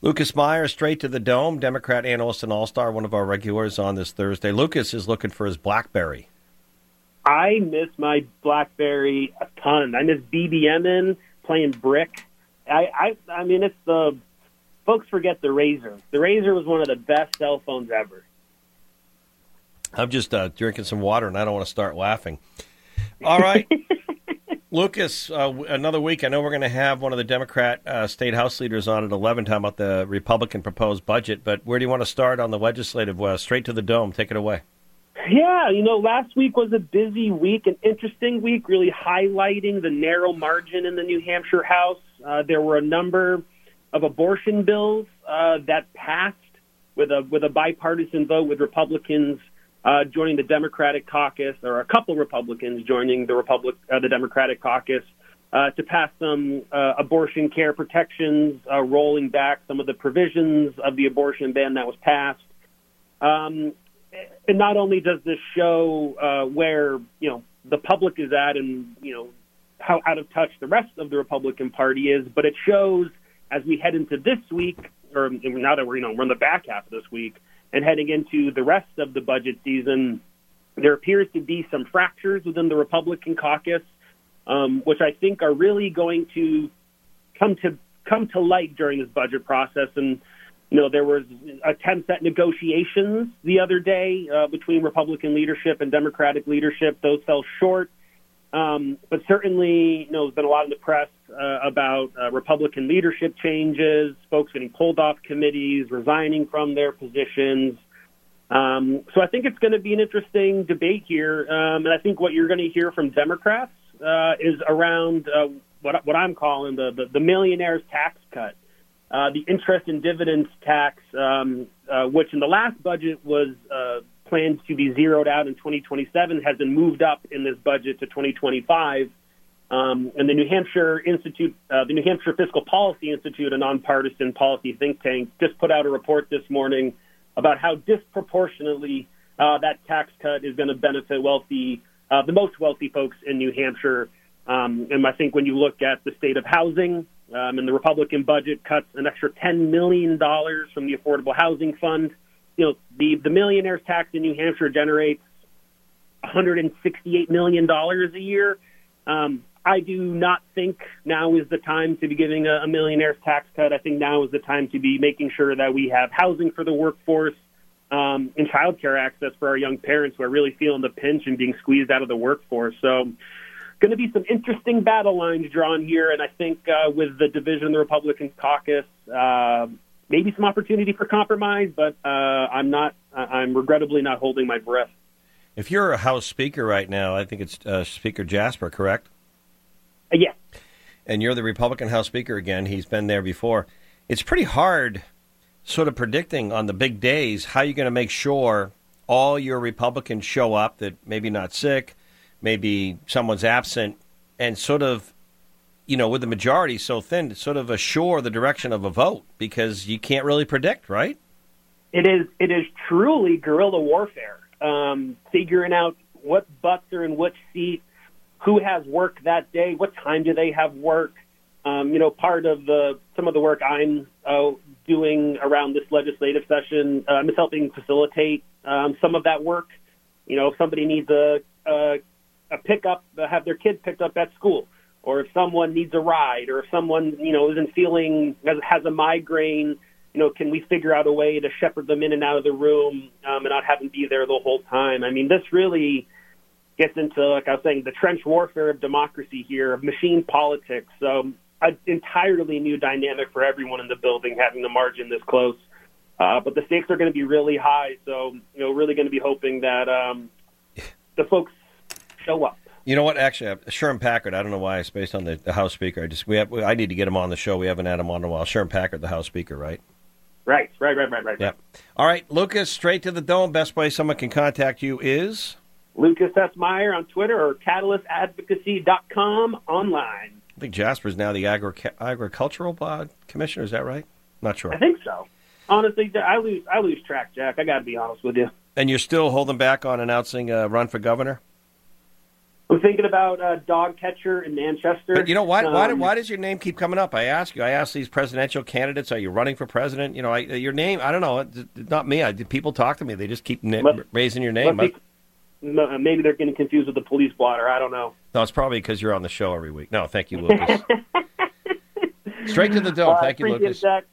Lucas Meyer, Straight to the Dome, Democrat analyst and all-star, one of our regulars on this Thursday. Lucas is looking for his BlackBerry. I miss my BlackBerry a ton. I miss BBMing, playing Brick. I mean, it's the folks forget the Razr. The Razr was one of the best cell phones ever. I'm just drinking some water, and I don't want to start laughing. All right. Lucas, another week. I know we're going to have one of the Democrat state House leaders on at 11 talking about the Republican proposed budget, but where do you want to start on the legislative? Straight to the Dome. Take it away. Yeah, last week was a busy week, an interesting week, really highlighting the narrow margin in the New Hampshire House. There were a number of abortion bills that passed with a bipartisan vote, with Republicans joining the Democratic caucus, or a couple Republicans joining the Democratic caucus to pass some abortion care protections, rolling back some of the provisions of the abortion ban that was passed. And not only does this show where the public is at, and how out of touch the rest of the Republican Party is, but it shows as we head into this week, or now that we're in the back half of this week, and heading into the rest of the budget season, there appears to be some fractures within the Republican caucus, which I think are really going to come to light during this budget process. And there was attempts at negotiations the other day between Republican leadership and Democratic leadership. Those fell short. But certainly, there's been a lot in the press about Republican leadership changes, folks getting pulled off committees, resigning from their positions. So I think it's going to be an interesting debate here. And I think what you're going to hear from Democrats is around what I'm calling the millionaire's tax cut. The interest and dividends tax, which in the last budget was planned to be zeroed out in 2027, has been moved up in this budget to 2025. And the New Hampshire Fiscal Policy Institute, a nonpartisan policy think tank, just put out a report this morning about how disproportionately that tax cut is going to benefit the most wealthy folks in New Hampshire. And I think when you look at the state of housing, and the Republican budget cuts an extra $10 million from the Affordable Housing Fund. The millionaire's tax in New Hampshire generates $168 million a year. I do not think now is the time to be giving a millionaire's tax cut. I think now is the time to be making sure that we have housing for the workforce, and childcare access for our young parents who are really feeling the pinch and being squeezed out of the workforce. So going to be some interesting battle lines drawn here, and I think with the division of the Republican caucus, maybe some opportunity for compromise, but I'm regrettably not holding my breath. If you're a House Speaker right now, I think it's Speaker Jasper, correct? Yes. And you're the Republican House Speaker again. He's been there before. It's pretty hard sort of predicting on the big days how you're going to make sure all your Republicans show up, that maybe not sick, maybe someone's absent, and sort of, with the majority so thin, sort of assure the direction of a vote, because you can't really predict, right? It is truly guerrilla warfare, figuring out what butts are in which seat, who has work that day, what time do they have work. Part of some of the work I'm doing around this legislative session, I'm just helping facilitate some of that work. If somebody needs a pickup, have their kid picked up at school, or if someone needs a ride, or if someone, isn't feeling, has a migraine, can we figure out a way to shepherd them in and out of the room and not have them be there the whole time? I mean, this really gets into, like I was saying, the trench warfare of democracy here, of machine politics. So an entirely new dynamic for everyone in the building, having the margin this close. But the stakes are going to be really high. So, really going to be hoping that the folks show up. You know what? Actually, Sherm Packard, I don't know why I spaced on the House Speaker. I need to get him on the show. We haven't had him on in a while. Sherm Packard, the House Speaker, right? Right. Yep. All right, Lucas, Straight to the Dome. Best way someone can contact you is? Lucas S. Meyer on Twitter, or catalystadvocacy.com online. I think Jasper's now the agricultural commissioner. Is that right? Not sure. I think so. Honestly, I lose track, Jack. I got to be honest with you. And you're still holding back on announcing a run for governor? I'm thinking about dog catcher in Manchester. But you know what? Why does your name keep coming up? I ask these presidential candidates, are you running for president? You know, your name, I don't know. It's not me. People talk to me. They just keep raising your name. Maybe they're getting confused with the police blotter. I don't know. No, it's probably because you're on the show every week. No, thank you, Lucas. Straight to the dome. Thank you, Lucas. Zach.